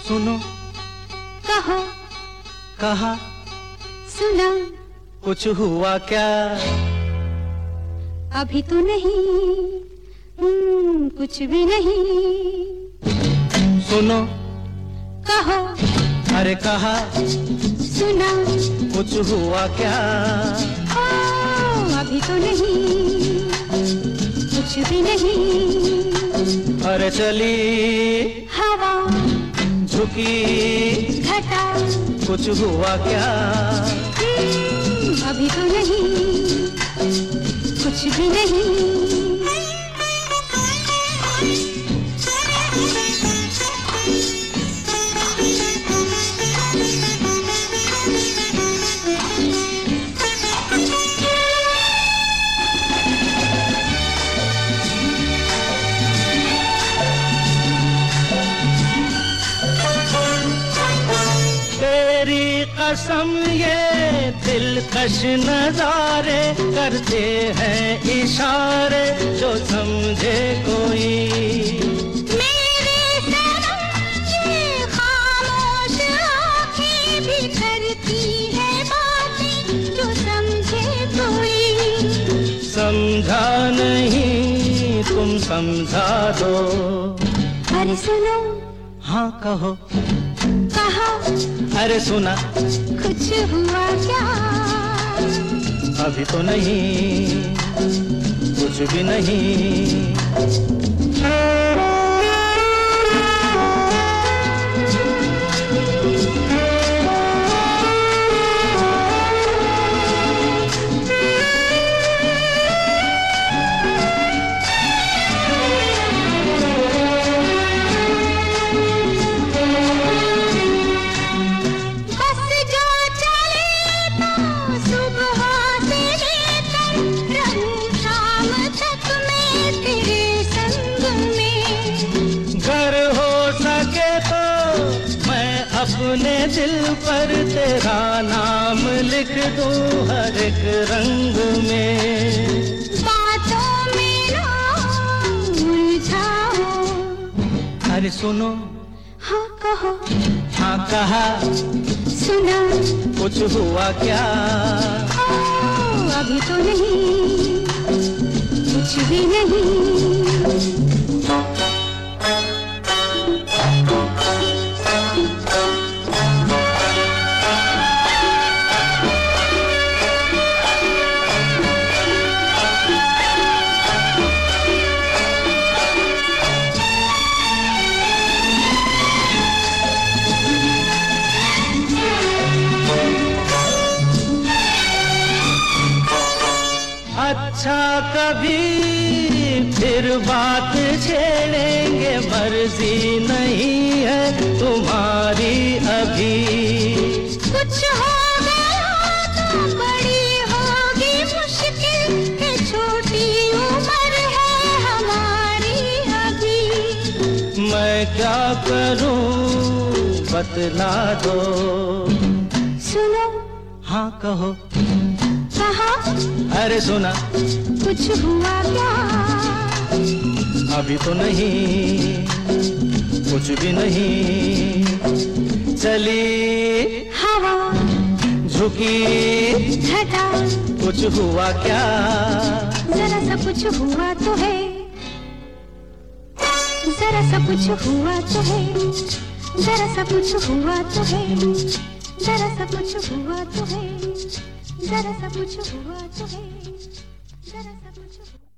सुनो, कहो, कहा, सुना, कुछ हुआ क्या? अभी तो नहीं, कुछ भी नहीं। सुनो, कहो, अरे कहा, सुना, कुछ हुआ क्या? ओ, अभी तो नहीं, कुछ भी नहीं। अरे चली हवा, झुकी घटा, कुछ हुआ क्या? अभी तो नहीं, कुछ भी नहीं। कसम ये दिलकश नजारे करते हैं इशारे जो समझे कोई। मेरे सनम ये खामोश आँखें भी करती है बातें जो समझे कोई। समझा नहीं तुम समझा दो। अरे सुनो, हाँ कहो, कहा, अरे सुना, कुछ हुआ क्या? अभी तो नहीं, कुछ भी नहीं। अपने दिल पर तेरा नाम लिख दूं हर एक रंग में। बातों में ना उलझाओ। अरे सुनो, हाँ कहो, हाँ कहा, सुना, कुछ हुआ क्या? अभी तो नहीं, कुछ भी नहीं। अच्छा कभी फिर बात छेड़ेंगे, मर्जी नहीं है तुम्हारी अभी। कुछ हो गया तो बड़ी होगी मुश्किल, है छोटी उम्र है हमारी अभी। मैं क्या करूं बतला दो। सुनो, हाँ कहो, कहा, अरे सुना, कुछ हुआ क्या? अभी तो नहीं, कुछ भी नहीं। चली हवा, झुकी घटा, कुछ हुआ क्या? जरा सा कुछ हुआ तो है, जरा सा कुछ हुआ तो है, जरा सा कुछ हुआ तो है, जरा सा कुछ हुआ तो है, जरा सा कुछ हुआ तो है, जरा सा कुछ